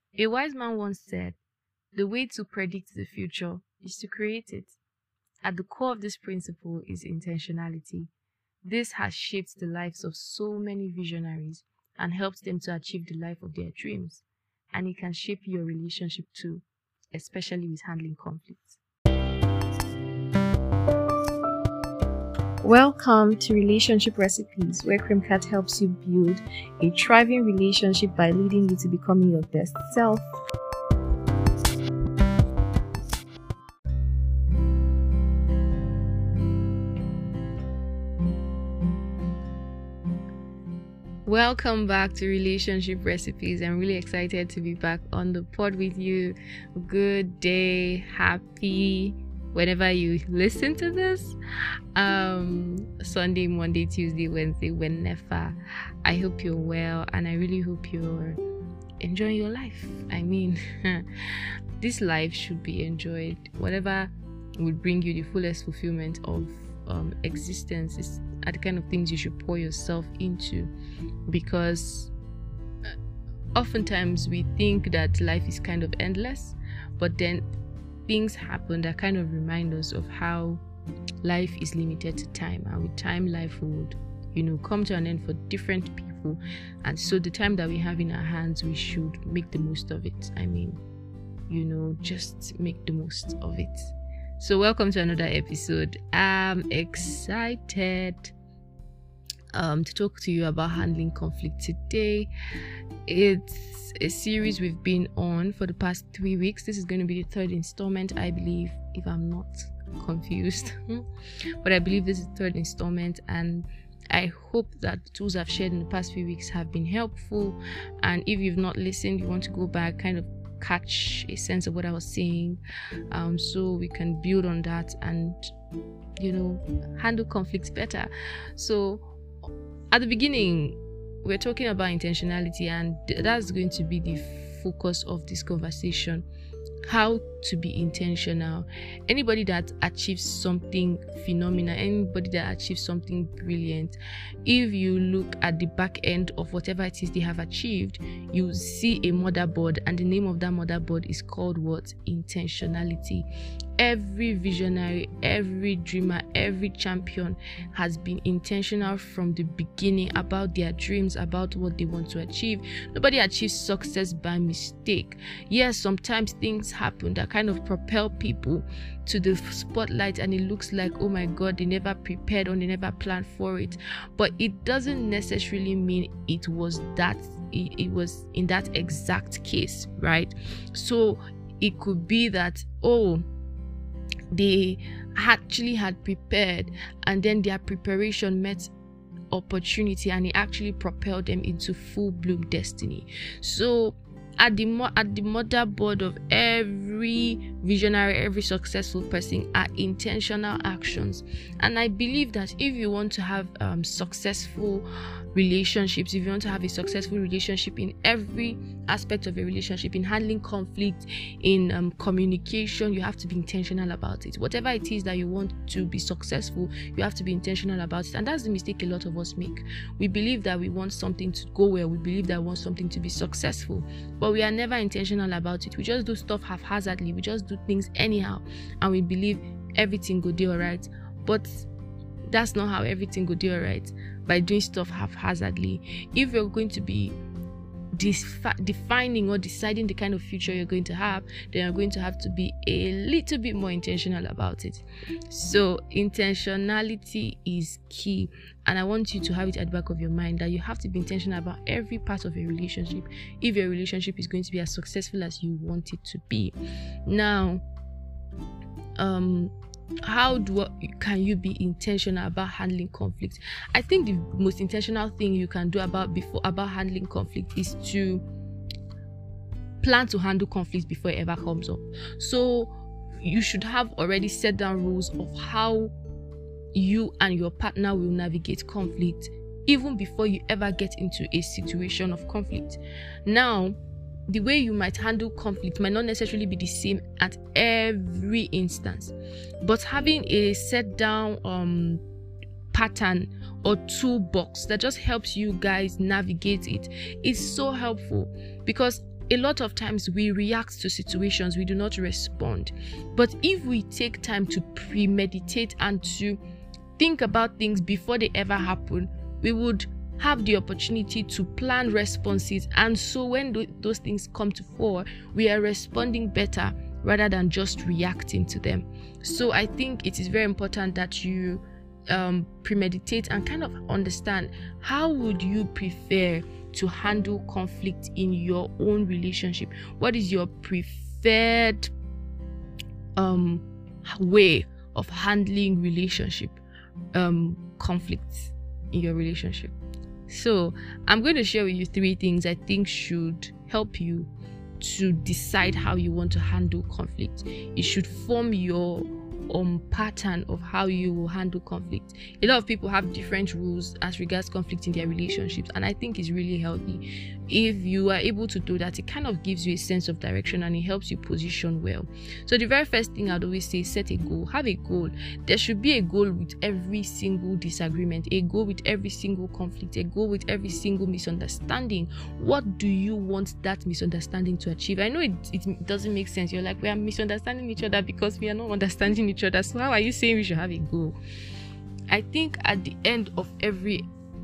A wise man once said, "The way to predict the future is to create it." At the core of this principle is intentionality. This has shaped the lives of so many visionaries and helped them to achieve the life of their dreams. And it can shape your relationship too, especially with handling conflicts. Welcome to Relationship Recipes, where Creamcat helps you build a thriving relationship by leading you to becoming your best self. Welcome back to Relationship Recipes. I'm really excited to be back on the pod with you. Good day, happy whenever you listen to this. Sunday, Monday, Tuesday, Wednesday, whenever. I hope you're well and I really hope you're enjoying your life. I mean, this life should be enjoyed. Whatever would bring you the fullest fulfillment of existence is are the kind of things you should pour yourself into, because oftentimes we think that life is kind of endless, but then things happen that kind of remind us of how life is limited to time, and with time life would come to an end for different people. And so the time that we have in our hands, we should make the most of it. I mean, just make the most of it. So welcome to another episode. I'm excited to talk to you about handling conflict today. It's a series we've been on for the past 3 weeks. This is going to be the third installment, I believe, if I'm not confused. But I believe this is the third installment, and I hope that the tools I've shared in the past few weeks have been helpful. And if you've not listened, you want to go back, kind of catch a sense of what I was saying, so we can build on that and handle conflicts better. So at the beginning, we're talking about intentionality, and that's going to be the focus of this conversation. How to be intentional. Anybody that achieves something phenomenal, anybody that achieves something brilliant, if you look at the back end of whatever it is they have achieved, you see a motherboard, and the name of that motherboard is called what? Intentionality. Every visionary, every dreamer, every champion has been intentional from the beginning about their dreams, about what they want to achieve. Nobody achieves success by mistake. Yes, sometimes things happen that kind of propel people to the spotlight, and it looks like, oh my God, they never prepared or they never planned for it. But it doesn't necessarily mean it was in that exact case, right? So it could be that, they actually had prepared, and then their preparation met opportunity, and it actually propelled them into full-bloom destiny. So at the motherboard of every visionary, every successful person are intentional actions. And I believe that if you want to have successful relationships, if you want to have a successful relationship in every aspect of a relationship, in handling conflict, in communication, you have to be intentional about it. Whatever it is that you want to be successful, you have to be intentional about it. And that's the mistake a lot of us make. We believe that we want something to go well, we believe that we want something to be successful, but we are never intentional about it. We just do stuff haphazardly, we just do things anyhow, and we believe everything will do alright. But that's not how everything will do alright, by doing stuff haphazardly. If you're going to be defining or deciding the kind of future you're going to have, then you're going to have to be a little bit more intentional about it. So intentionality is key, and I want you to have it at the back of your mind that you have to be intentional about every part of a relationship if your relationship is going to be as successful as you want it to be. Now, how can you be intentional about handling conflict? I think the most intentional thing you can do about handling conflict is to plan to handle conflict before it ever comes up. So you should have already set down rules of how you and your partner will navigate conflict even before you ever get into a situation of conflict. Now, the way you might handle conflict might not necessarily be the same at every instance, but having a set down pattern or toolbox that just helps you guys navigate it is so helpful, because a lot of times we react to situations, we do not respond. But if we take time to premeditate and to think about things before they ever happen, we would have the opportunity to plan responses. And so when those things come to fore, we are responding better rather than just reacting to them. So I think it is very important that you premeditate and kind of understand, how would you prefer to handle conflict in your own relationship? What is your preferred way of handling relationship conflicts in your relationship? So I'm going to share with you 3 things I think should help you to decide how you want to handle conflict. It should form your pattern of how you will handle conflict. A lot of people have different rules as regards conflict in their relationships, and I think it's really healthy. If you are able to do that, it kind of gives you a sense of direction and it helps you position well. So the very first thing I'd always say, set a goal. Have a goal. There should be a goal with every single disagreement, a goal with every single conflict, a goal with every single misunderstanding. What do you want that misunderstanding to achieve? I know it doesn't make sense. You're like, we are misunderstanding each other because we are not understanding each other. So how are you saying we should have a goal? I think at the end of every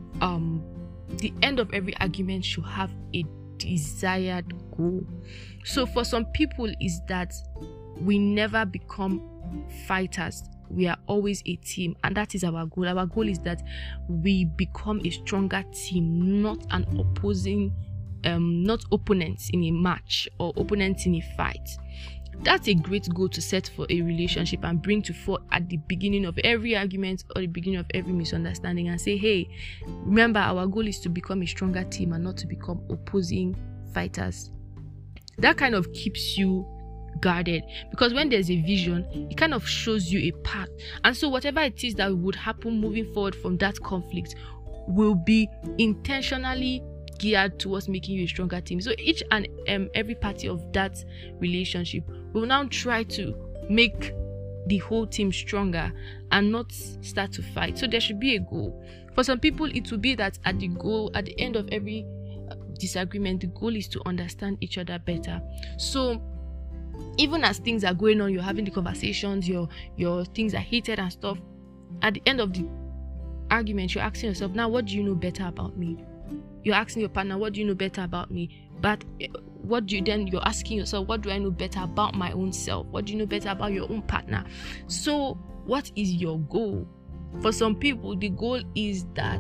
argument should have a desired goal. So for some people is that we never become fighters. We are always a team, and that is our goal. Our goal is that we become a stronger team, not an opposing, not opponents in a match or opponents in a fight. That's a great goal to set for a relationship and bring to fore at the beginning of every argument or the beginning of every misunderstanding, and say, hey, remember, our goal is to become a stronger team and not to become opposing fighters. That kind of keeps you guarded, because when there's a vision, it kind of shows you a path, and so whatever it is that would happen moving forward from that conflict will be intentionally geared towards making you a stronger team. So each and every party of that relationship will now try to make the whole team stronger and not start to fight. So there should be a goal. For some people, it will be that at the end of every disagreement, the goal is to understand each other better. So even as things are going on, you're having the conversations, your things are heated and stuff, at the end of the argument, you're asking yourself, now what do you know better about me? You're asking your partner, what do you know better about me? But you're asking yourself, what do I know better about my own self? What do you know better about your own partner? So what is your goal? For some people, the goal is that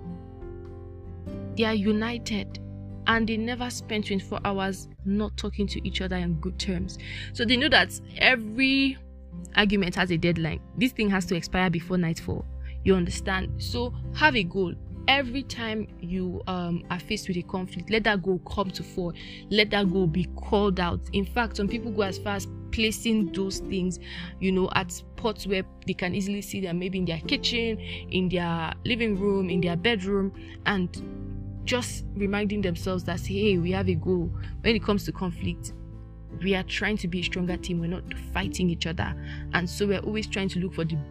they are united and they never spend 24 hours not talking to each other in good terms. So they know that every argument has a deadline. This thing has to expire before nightfall. You understand? So have a goal. Every time you are faced with a conflict, let that goal come to fore. Let that goal be called out. In fact, some people go as far as placing those things, at spots where they can easily see them, maybe in their kitchen, in their living room, in their bedroom, and just reminding themselves that, hey, we have a goal. When it comes to conflict, we are trying to be a stronger team. We're not fighting each other, and so we're always trying to look for the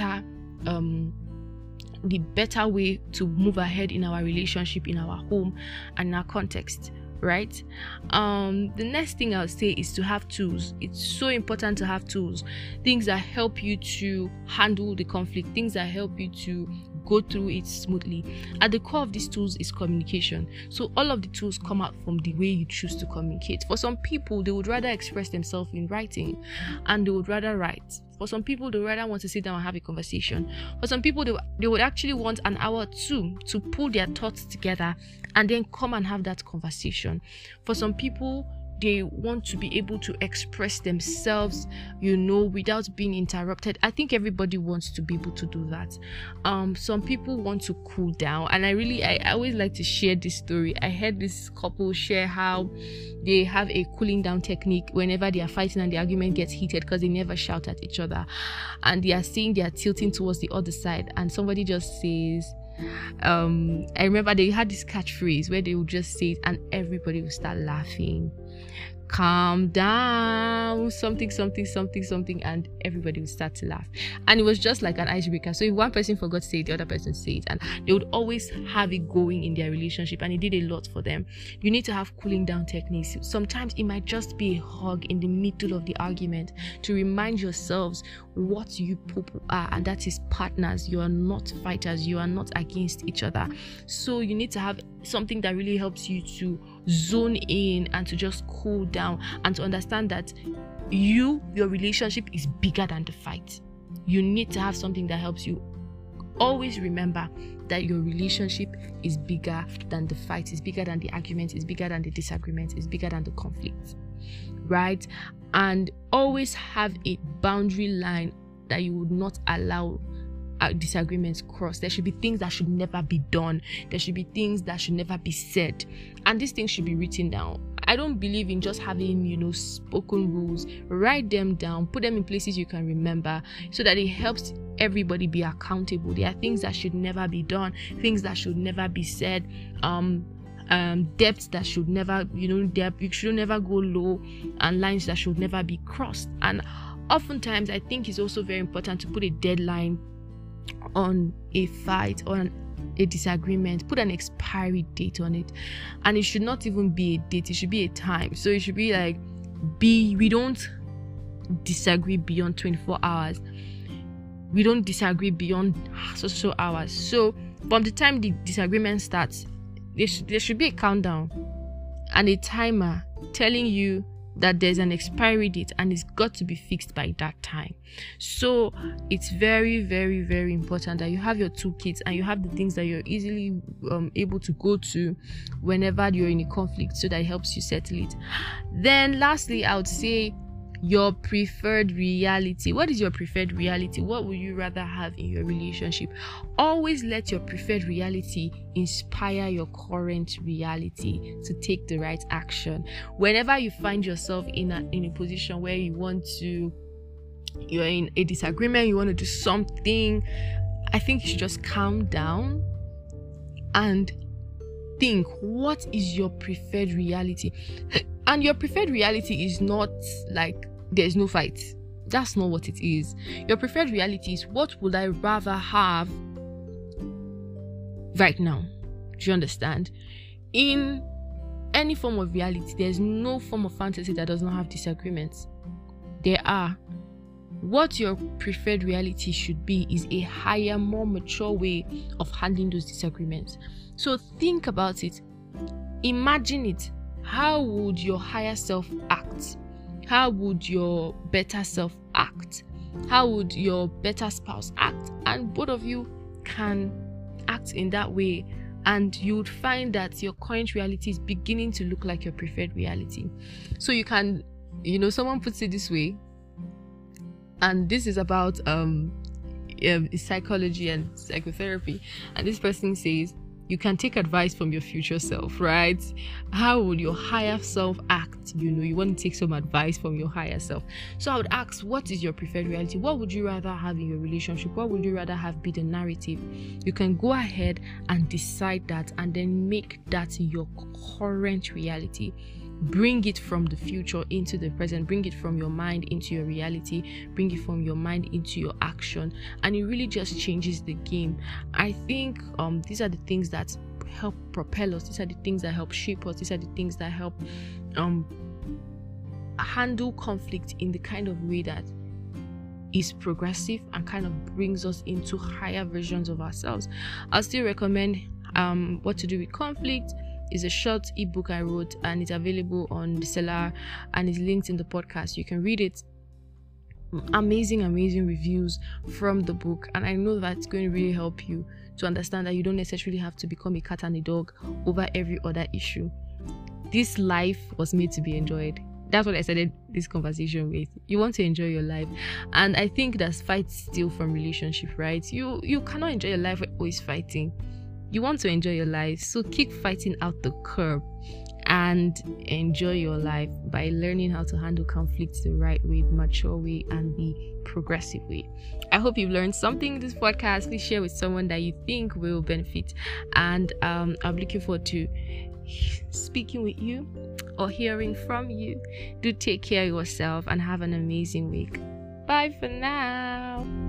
better way to move ahead in our relationship, in our home, and in our context, right? The next thing I'll say is to have tools. It's so important to have tools, things that help you to handle the conflict, things that help you to go through it smoothly. At the core of these tools is communication. So all of the tools come out from the way you choose to communicate. For some people, they would rather express themselves in writing, and they would rather write. For some people, they would rather want to sit down and have a conversation. For some people, they would actually want an hour or two to pull their thoughts together and then come and have that conversation. For some people, they want to be able to express themselves, without being interrupted. I think everybody wants to be able to do that. Some people want to cool down, and I always like to share this story. I heard this couple share how they have a cooling down technique whenever they are fighting and the argument gets heated, because they never shout at each other, and they are saying they are tilting towards the other side, and somebody just says, I remember they had this catchphrase where they would just say it and everybody would start laughing. calm down, something, and everybody would start to laugh. And it was just like an icebreaker. So if one person forgot to say it, the other person say it, and they would always have it going in their relationship, and it did a lot for them. You need to have cooling down techniques. Sometimes it might just be a hug in the middle of the argument to remind yourselves what you people are, and that is partners. You are not fighters, you are not against each other. So you need to have something that really helps you to zone in and to just cool down and to understand that your relationship is bigger than the fight. You need to have something that helps you always remember that your relationship is bigger than the fight, is bigger than the argument, is bigger than the disagreement, is bigger than the conflict, right? And always have a boundary line that you would not allow disagreements cross. There should be things that should never be done. There should be things that should never be said, and these things should be written down. I don't believe in just having spoken rules. Write them down, put them in places you can remember, so that it helps everybody be accountable. There are things that should never be done, things that should never be said, depths that should never, you should never go low, and lines that should never be crossed. And oftentimes I think it's also very important to put a deadline on a fight or a disagreement. Put an expiry date on it, and it should not even be a date, it should be a time. So it should be like, we don't disagree beyond 24 hours, we don't disagree beyond so hours. So from the time the disagreement starts, there should be a countdown and a timer telling you that there's an expiry date and it's got to be fixed by that time. So it's very, very, very important that you have your toolkits and you have the things that you're easily able to go to whenever you're in a conflict, so that it helps you settle it. Then lastly, I would say your preferred reality. What is your preferred reality? What would you rather have in your relationship? Always let your preferred reality inspire your current reality to take the right action. Whenever you find yourself in a position where you're in a disagreement, you want to do something, I think you should just calm down and think, what is your preferred reality? And your preferred reality is not like there's no fight. That's not what it is. Your preferred reality is, what would I rather have right now? Do you understand? In any form of reality, there's no form of fantasy that does not have disagreements. There are. What your preferred reality should be is a higher, more mature way of handling those disagreements. So think about it. Imagine it. How would your higher self act? How would your better self act? How would your better spouse act? And both of you can act in that way, and you would find that your current reality is beginning to look like your preferred reality. So you can, someone puts it this way, and this is about psychology and psychotherapy, and this person says, you can take advice from your future self, right? How would your higher self act? You want to take some advice from your higher self. So I would ask, what is your preferred reality? What would you rather have in your relationship? What would you rather have be the narrative? You can go ahead and decide that, and then make that your current reality. Bring it from the future into the present. Bring it from your mind into your reality. Bring it from your mind into your action, and it really just changes the game. I think these are the things that help propel us. These are the things that help shape us. These are the things that help handle conflict in the kind of way that is progressive and kind of brings us into higher versions of ourselves. I'll still recommend What to Do with Conflict. Is a short ebook I wrote, and it's available on the seller, and it's linked in the podcast. You can read it. Amazing reviews from the book, and I know that's going to really help you to understand that you don't necessarily have to become a cat and a dog over every other issue. This life was made to be enjoyed. That's what I started this conversation with. You want to enjoy your life, and I think that's fight steal from relationship, right? You cannot enjoy your life always fighting. You want to enjoy your life, so keep fighting out the curb and enjoy your life by learning how to handle conflicts the right way, the mature way, and the progressive way. I hope you've learned something in this podcast. Please share with someone that you think will benefit, and I'm looking forward to speaking with you or hearing from you. Do take care of yourself and have an amazing week. Bye for now.